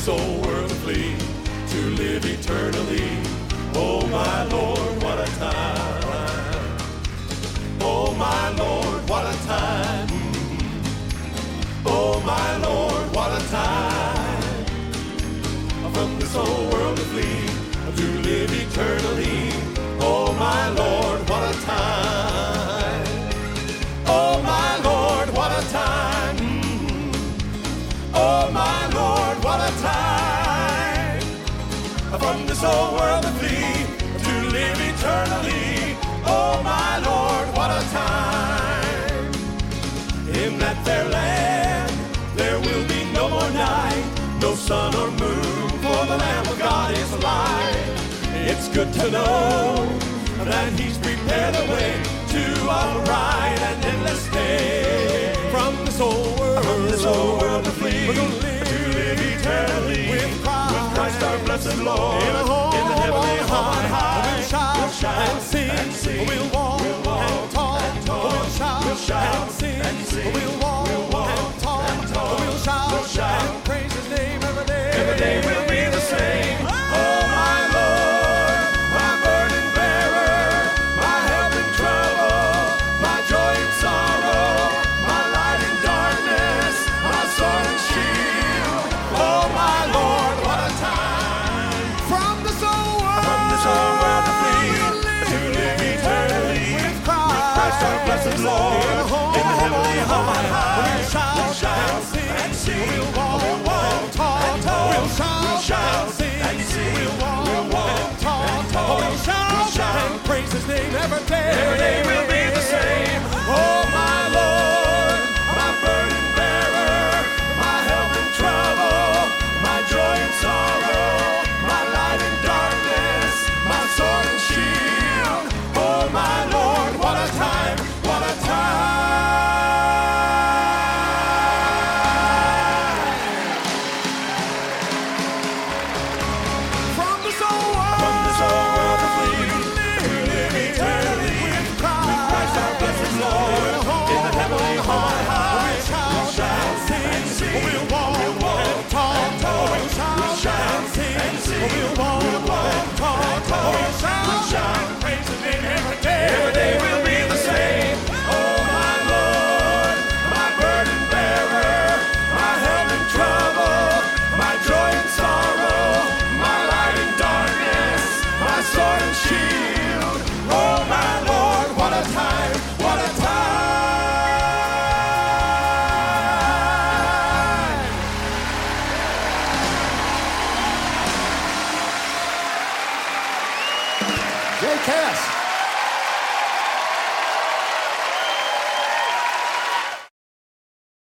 this old world to flee, to live eternally. Oh my Lord, what a time. Oh my Lord, what a time. Oh my Lord, what a time. From this old world to flee, to live eternally. Oh my Lord, what a time. Oh my Lord, what a time. Oh my Lord, what a time. From this old world to flee, to live eternally. Oh my Lord, what a time. In that fair land there will be no more night, no sun or moon, for the Lamb of God is alive. It's good to know that He's prepared a way to a bright and endless day. From this old world to flee, we're gonna live, to live eternally with Christ our blessed Lord. In the heavenly high, we'll shout and sing, we'll walk and talk, we'll shout and sing, we'll walk and talk, we'll shout and praise His name every day. Every day will be the same. Oh my Lord, my burden bearer, my help in trouble, my joy in sorrow, my light in darkness, my sword and shield. Oh my Lord, what a time. From this old world to flee, to live eternally with Christ our blessed Lord. In the heavenly high, we'll shout and sing, we'll walk and talk, we'll shout and sing, we'll walk and talk, we'll shout and praise His name every day. Every day will be the same. Oh my Lord, my burden bearer, my help in trouble, my joy in sorrow, my light in darkness, my sword and shield. Oh my Lord, what a time, what a time. From this old world to flee, to live eternally with Christ our blessed Lord. In the heavenly high, we'll shout and sing, we'll walk and talk, we'll shout and sing, we'll walk and talk, we'll shout and praise His name every day. Every day will be the same. Oh my Lord, my burden bearer, my help in trouble, my joy in sorrow, my light in darkness, my sword and shield. Oh my Lord, what a time, what a time. Jay Cass.